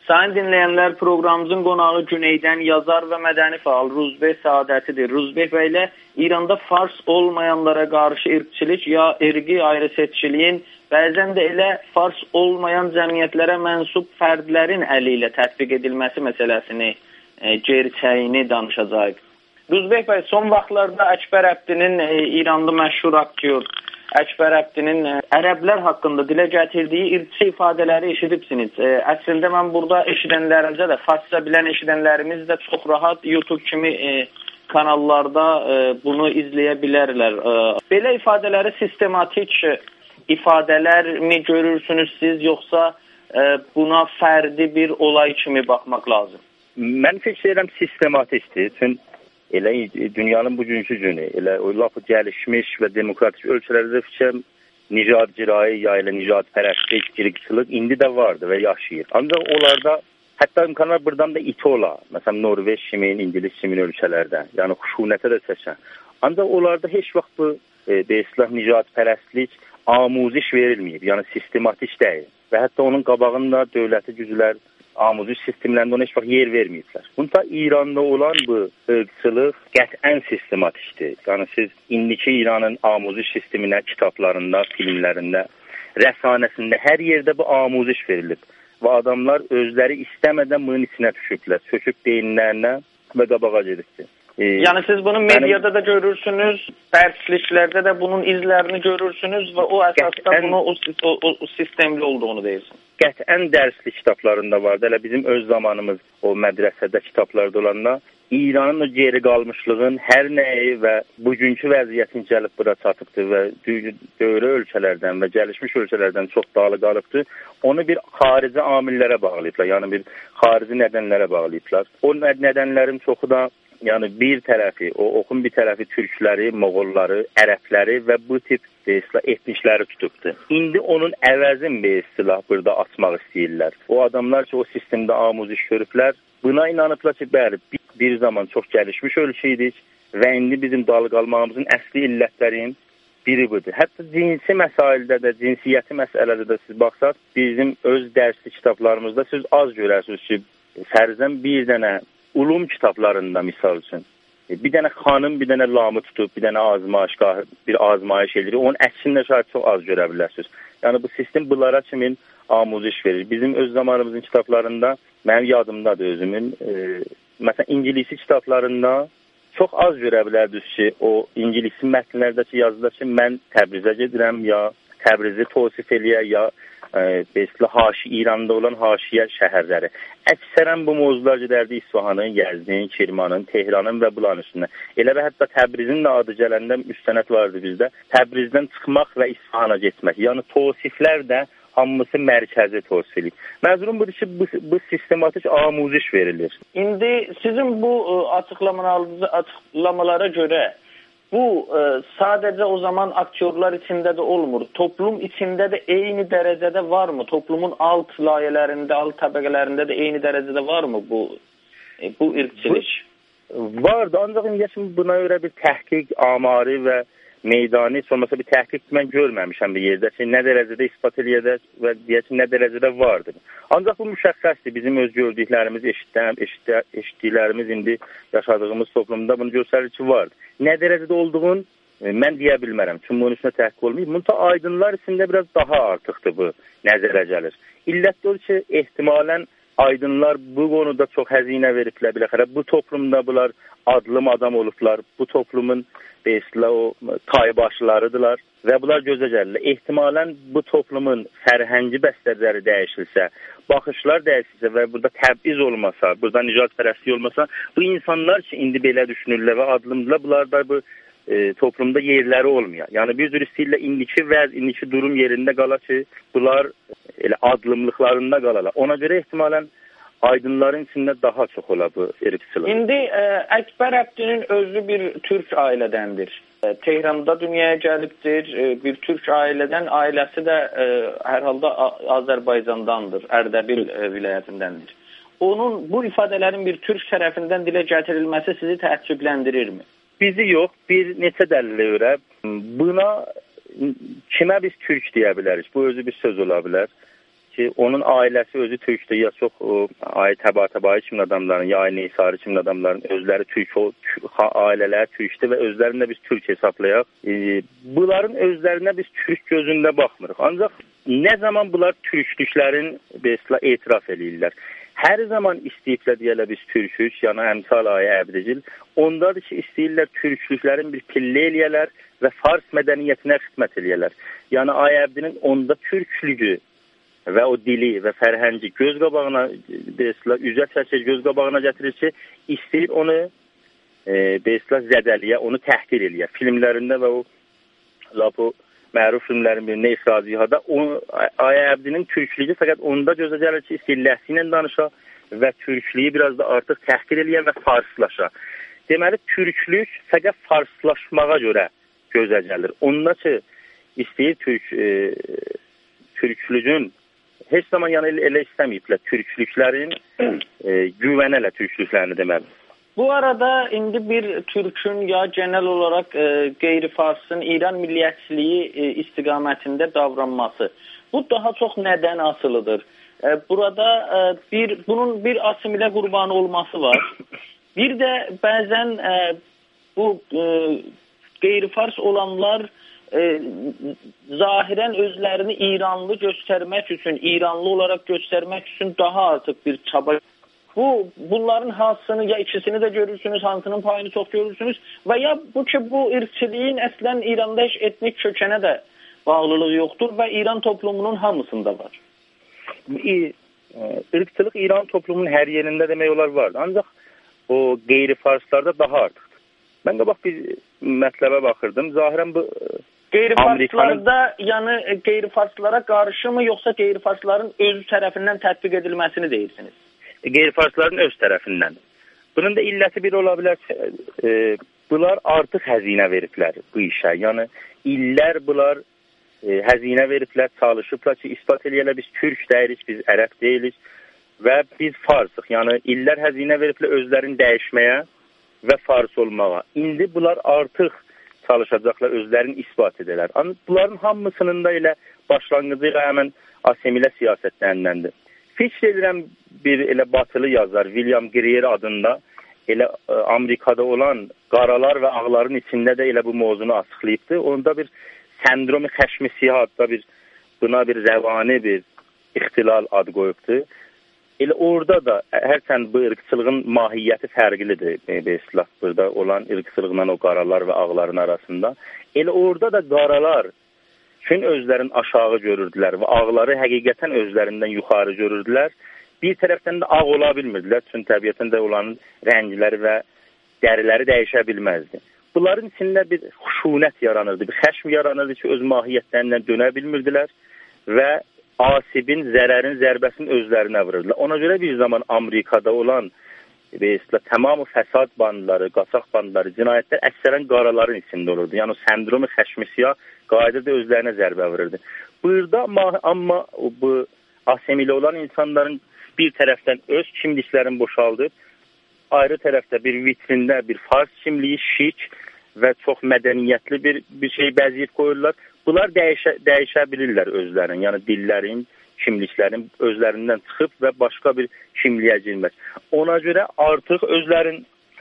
Sayın dinleyenler, programımızın qonağı Güneydən yazar və mədəni faal Ruzbeh Saadətidir. Ruzbeh bəy ilə İranda fars olmayanlara qarşı irqçilik ya irqi ayrıseçkiliyin, bəzən də elə fars olmayan cəmiyyətlərə mənsub fərdlərin əli ilə tətbiq edilməsi məsələsini, gerçəyini danışacağıq. Ruzbeh bəy, son vaxtlarda Əkbər Əbdinin İranlı məşhur aktyor Əkbər Əbdinin ərəblər haqqında dilə gətirdiyi irqçi ifadələri eşidibsiniz. Əslində mən burada eşidənlərimizə də, farsça bilən eşidənlərimiz də çox rahat YouTube kimi kanallarda bunu izləyə bilərlər. Belə ifadələri sistematik ifadələr mi görürsünüz siz, yoxsa buna fərdi bir olay kimi baxmaq lazım? Mən fikir edirəm sistematikdir. Çünki elə dünyanın bugünkü günü, elə o lafı gəlişmiş və demokratik ölkələrdə fikir nicadgirayı ya ilə nicadpərəstlik, irqçılıq indi də vardı və yaşayır. Ancaq onlarda hətta imkanlar buradan da iti ola. Məsələn, Norveç kimi, İngiliz kimi ölkələrdə, yəni xuşunətə də çəkən. Ancaq onlarda heç vaxt bu deyislər nicadpərəstlik amuziş verilməyib, yəni sistematik deyil. Və hətta onun qabağında dövləti güclər amuziş sistemlərində ona heç vaxt yer verməyiblər. Bunda İranda olan bu ırqçılıq qətən sistematikdir. Yəni siz indiki İranın amuziş sisteminə, kitablarında, filmlərində, rəsanəsində hər yerdə bu amuziş verilib. Və adamlar özləri istəmədən bunun içinə düşüblər, söküb deyinlərinə və qabağa gedibdir. Yəni siz bunu mediada da görürsünüz, dərsliklərdə də bunun izlərini görürsünüz və o əsasda bunu o sistemli olduğunu deyirsiniz. Qətən dərslik kitablarında vardı. Elə bizim öz zamanımız o mədrəsədə kitablarda olanda İranın o geri qalmışlığın hər nəyi və bugünkü vəziyyətin gəlib bura çatıbdır və dövrə ölkələrdən və gəlişmiş ölkələrdən çox dağlı qalıbdır. Onu bir xarici amillərə bağlayıblar, yəni bir xarici nədənlərə bağlayıblar. O nədənlərin çoxu da yəni bir tərəfi, o oxun bir tərəfi türkləri, moğolları, ərəbləri və bu tip etnikləri tutubdur. İndi onun əvəzin bir istilah burada açmaq istəyirlər. O adamlar ki, o sistemdə amuziş görüblər, buna inanıblar ki, bəli, bir zaman çox gəlişmiş ölkə idik və indi bizim dalğalmağımızın əsli illətlərin biri budur. Hətta cinsi məsaildə də, cinsiyyəti məsələdə də siz baxsaq, bizim öz dərsli kitablarımızda siz az görərsiniz ki, fərzən bir dənə ulum kitablarında misal üçün bir dənə xanım, bir dənə lamı tutub, bir dənə azmayışgah, bir azmayış edir. Onun əksində şahid çox az görə bilərsiniz. Yəni bu sistem bunlara kimin amuziş verir. Bizim öz zamanımızın kitablarında, mənim yadımdadır özümün, məsələn, İngilisi kitablarında çox az görə bilərdiniz ki, o İngilisi mətnlərdəki yazıda ki, mən Təbrizə gedirəm, ya Təbrizi tavsif eləyə, ya İranda olan haşiyə şəhərləri. Əksərən bu mövzular gedərdi İsfahanın, Yəzdin, Kirmanın, Tehranın və buların üstündə. Elə və hətta Təbrizin də adı gələndə müstənət vardı bizdə. Təbrizdən çıxmaq və İsfahana getmək. Yəni tavsiflər də hamısı mərkəzi tavsifilik. Məzunum budur ki, bu sistematik amuziş verilir. İndi sizin bu açıqlamalara görə bu sadəcə o zaman aktyorlar içində də olmur. Toplum içində də eyni dərəcədə varmı? Toplumun alt layələrində, alt təbəqələrində də eyni dərəcədə varmı bu irqçilik? Vardı, ancaq indi buna görə bir təhqiq amarı və meydani olmasa bir təhqiq mən görməmişəm bir yerdə ki, nə dərəcədə ispat eləyədə və deyək ki, nə dərəcədə vardır. Ancaq bu müşəxxəsdir. Bizim öz gördüklərimiz, eşitdiklərimiz indi yaşadığımız toplumda bunu göstərir ki, vardır. Nə dərəcədə olduğunu mən deyə bilmərəm. Çünki bunun üstünə təhqiq olmayıb. Bunun aydınlar içində biraz daha artıqdır bu nəzərə gəlir. İllət odur ki, ehtimalən aydınlar bu konuda çox həzinə veriblər biləxərə. Bu toplumda bunlar adlım adam olublar. Bu toplumun o taybaşlarıdırlar və bunlar gözə gəlirlər. Ehtimalən bu toplumun fərhəngi bəstələri dəyişilsə, baxışlar dəyişilsə və burada təb'iz olmasa, burada nicadpərəstlik olmasa, bu insanlar ki, indi belə düşünürlər və adlımdırlar, bunlar da bu toplumda yerləri olmuyor. Yəni bir cür istəyirlər indiki vəz, indiki durum yerində qala ki, bunlar elə adlımlıqlarında qalalar. Ona görə ehtimalən aydınların içində daha çox ola bu irqçılıq. İndi Əkbər Əbdinin özü bir türk ailədəndir. Tehranda dünyaya gəlibdir. Bir türk ailədən, ailəsi də hər halda Azərbaycandandır, Ərdəbil vilayətindəndir. Onun bu ifadələrin bir türk tərəfindən dilə gətirilməsi sizi təəccübləndirirmi? Bizi yox, bir neçə dəlillə görə buna kimə biz türk deyə bilərik? Bu özü bir söz ola bilər. ki, onun ailəsi özü türkdür, ya çox təbaa kimi adamların, ya Neysari kimi adamların özləri türk, ailələri türkdür və özlərini də biz türk hesablayaq. Bunların özlərinə biz türk gözündə baxmırıq. Ancaq nə zaman bunlar türklüklərin etiraf edirlər? Hər zaman istəyiblər deyələ biz türkük, yəni əmsal ayə əbdicil. Ondadır ki, istəyirlər türklüklərin bir pillə eləyələr və fars mədəniyyətinə xidmət eləyələr. Yəni ayə əbdinin onda türklüyü və o dili və fərhəngi göz qabağına, üzə çəkir, göz qabağına gətirir ki, istəyir onu zədəliyə, onu təhqir eləyə. Filmlərində və o məruf filmlərin birində İxracihada ayə əbdinin türklüyü fəqət onda gözə gəlir ki, istəyir ləhsi ilə danışa və türklüyü biraz da artıq təhqir eləyə və farslaşa. Deməli, türklük fəqət farslaşmağa görə gözə gəlir. Onda ki, istəyir türklüyün heç zaman yəni elə istəməyiblər türklüklərin güvənələ türklüklərini deməli. Bu arada indi bir türkün ya genel olarak qeyri-farsın İran milliyyətçiliyi istiqamətində davranması. Bu daha çox nədən asılıdır? Burada bunun bir asimilə qurbanı olması var. Bir də bəzən bu qeyri-fars olanlar zahirən özlərini İranlı göstərmək üçün, İranlı olaraq göstərmək üçün daha artıq bir çaba. Bunların hansını ya ikisini de görürsünüz, hansının payını çok görürsünüz və ya bu irqçiliyin əslən İranda etnik kökənə də bağlılığı yoxdur və İran toplumunun hamısında var. İrqçılıq İran toplumunun hər yerində demək olar vardı. Ancaq o qeyri-farslarda daha artıqdır. Mən qabaq bir mətləbə baxırdım. Zahirən bu qeyri-farslarda, yəni qeyri-farslara qarşı mı, yoxsa qeyri-farsların özü tərəfindən tətbiq edilməsini deyirsiniz? Qeyri-farsların öz tərəfindən. Bunun da illəti bir ola bilər ki, bunlar artıq həzinə veriblər bu işə. Yəni, illər bunlar həzinə veriblər, çalışıblar ki, ispat eləyələr, biz türk deyirik, biz ərəb deyilik və biz farsıq. Yəni, illər həzinə veriblər özlərini dəyişməyə və fars olmağa. İndi bunlar artıq çalışacaqlar, özlərini ispat edələr. Bunların hamısının da elə başlanğıcı ilə həmən asimilə siyasətlərindəndir. Fikr edirəm bir elə batılı yazar William Greer adında elə Amerikada olan qaralar və ağların içində də elə bu mövzunu açıqlayıbdı. Onda bir sendromi xəşmi siyah adda buna bir rəvani bir ixtilal ad qoyubdu. Elə orada da hərçənd bu ırqçılığın mahiyyəti fərqlidir. Burada olan ırqçılıqla o qaralar və ağların arasında. Elə orada da qaralar üçün özlərini aşağı görürdülər və ağları həqiqətən özlərindən yuxarı görürdülər. Bir tərəfdən də ağ ola bilmirdilər, çünki təbiətində olan rəngləri və dəriləri dəyişə bilməzdi. Bunların içində bir xuşunət yaranırdı, bir xəşm yaranırdı ki, öz mahiyyətlərindən dönə bilmirdilər və asibin, zərərin, zərbəsini özlərinə vururdular. Ona görə bir zaman Amerikada olan tamamı fəsad bandları, qaçaq bandları, cinayətlər əksərən qaraların içində olurdu. Yəni, sendromi xəşmi siyah qayıdırdı, özlərinə zərbə vururdu. Burada amma bu asimilə olan insanların bir tərəfdən öz kimliklərini boşaldıb, ayrı tərəfdə bir vitrində bir fars kimliyi, şik və çox mədəniyyətli bir şey bəziyib qoyurlar. Bunlar dəyişə bilirlər özlərin, yəni dillərin, kimliklərin özlərindən çıxıb və başqa bir kimliyə girmək. Ona görə artıq özlərin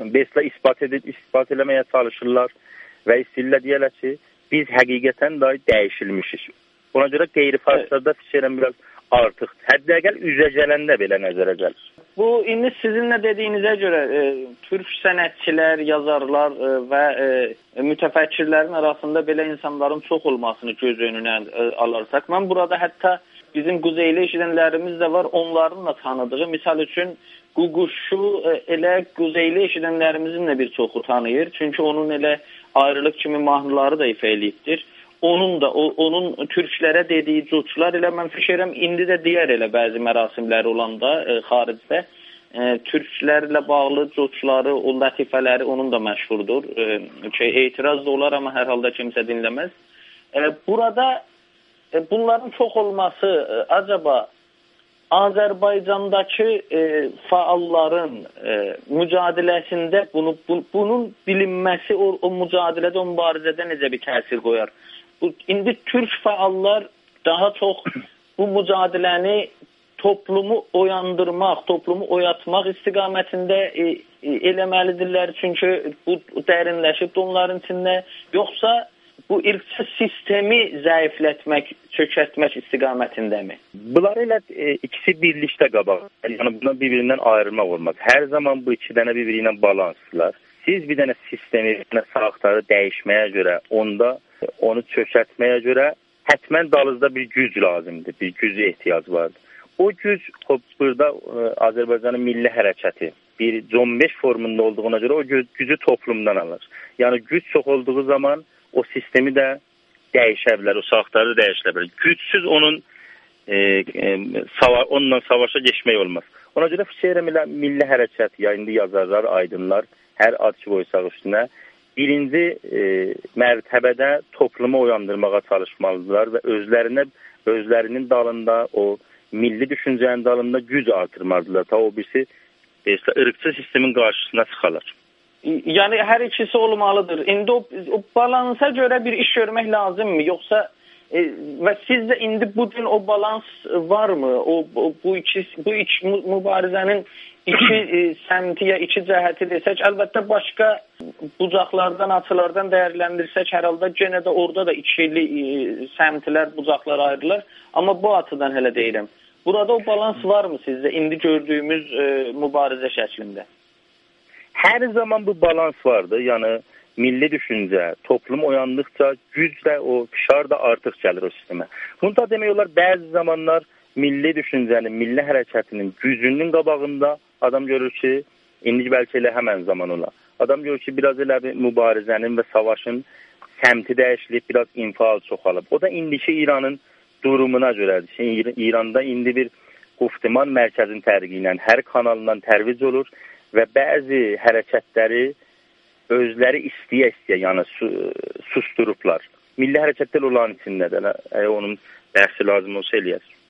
ispat eləməyə çalışırlar və istəyirlər deyərlər ki, biz həqiqətən dahi dəyişilmişik. Ona görə qeyri-farslarda fikirəm biraz artıq. Hətta üzə gələndə belə nəzərə gəlir. Bu, indi sizinlə dediyinizə görə türk sənətçilər, yazarlar və mütəfəkkirlərin arasında belə insanların çox olmasını göz önünə alarsak, mən burada hətta bizim quzeyli eşidənlərimiz də var, onların da tanıdığı. Misal üçün, Ququşu elə quzeyli eşidənlərimizin də bir çoxu tanıyır. Çünki onun elə ayrılıq kimi mahnıları da ifa eləyibdir. Onun türklərə dediyi cutçular elə mən fikirəm, indi də deyər elə bəzi mərasimləri olanda xaricdə. Türklərlə bağlı cutçuları, o lətifələri onun da məşhurdur. Etiraz da olar, amma hər halda kimsə dinləməz. Burada bunların çox olması acaba Azərbaycandakı fəalların mücadiləsində bunun bilinməsi, o mücadilədə, o mübarizədə necə bir təsir qoyar? İndi türk fəallar daha çox bu mücadiləni toplumu oyandırmaq, toplumu oyatmaq istiqamətində eləməlidirlər. Çünki bu dərinləşib onların içində. Yoxsa bu irqçi sistemi zəiflətmək, çökətmək istiqamətindəmi? Bunlar elə ikisi birlikdə qabaq. Yəni buna bir-birindən ayrılmaq olmaz. Hər zaman bu iki dənə bir-biri ilə balanslılar. Siz bir dənə sistemi, bir dənə sağaqları dəyişməyə görə, onu çökətməyə görə hətmən dalınızda bir güc lazımdır, bir gücə ehtiyac vardır. O güc burada Azərbaycanın milli hərəkəti bir cəmiyyət formunda olduğuna görə o gücü toplumdan alır. Yəni güc çox olduğu zaman o sistemi də dəyişə bilər, o sağaqları dəyişə bilər. Gücsüz onunla savaşa geçmək olmaz. Ona görə fikir edirəm, milli hərəkət, ya indi yazarlar, aydınlar, hər ad ki qoysaq üstünə, birinci mərtəbədə toplumu oyandırmağa çalışmalıdırlar və özlərinin dalında, o milli düşüncənin dalında güc artırmalıdırlar. Ta o birisi ırqçı sistemin qarşısına çıxarlar. Yəni hər ikisi olmalıdır. İndi o balansa görə bir iş görmək lazımmı? Yoxsa və sizcə indi bugün o balans varmı? Bu iki mübarizənin iki səmti ya iki cəhəti desək, əlbəttə başqa bucaqlardan, açılardan dəyərləndirsək, hər halda yenə də orada da ikili səmtilər, bucaqlar ayrılır. Amma bu açıdan hələ deyirəm. Burada o balans varmı sizdə indi gördüyümüz mübarizə şəklində? Hər zaman bu balans vardır. Yəni milli düşüncə, toplum oyandıqca güclə o fişar da artıq gəlir o sistemə. Bunu da demək olar, bəzi zamanlar milli düşüncənin, milli hərəkətinin gücünün qabağında adam görür ki, indi bəlkə elə həmən zaman olar. Adam görür ki, biraz elə bir mübarizənin və savaşın səmti dəyişilib, biraz infial çoxalıb. O da indiki İranın durumuna görədir. İranda indi bir quftiman mərkəzin tərqi ilə hər kanalından tərviz olur və bəzi hərəkətləri özləri istəyə-istəyə, yəni susturublar. Milli hərəkətlər olan içindədir. Onun bəhsi lazım olsa eləyər.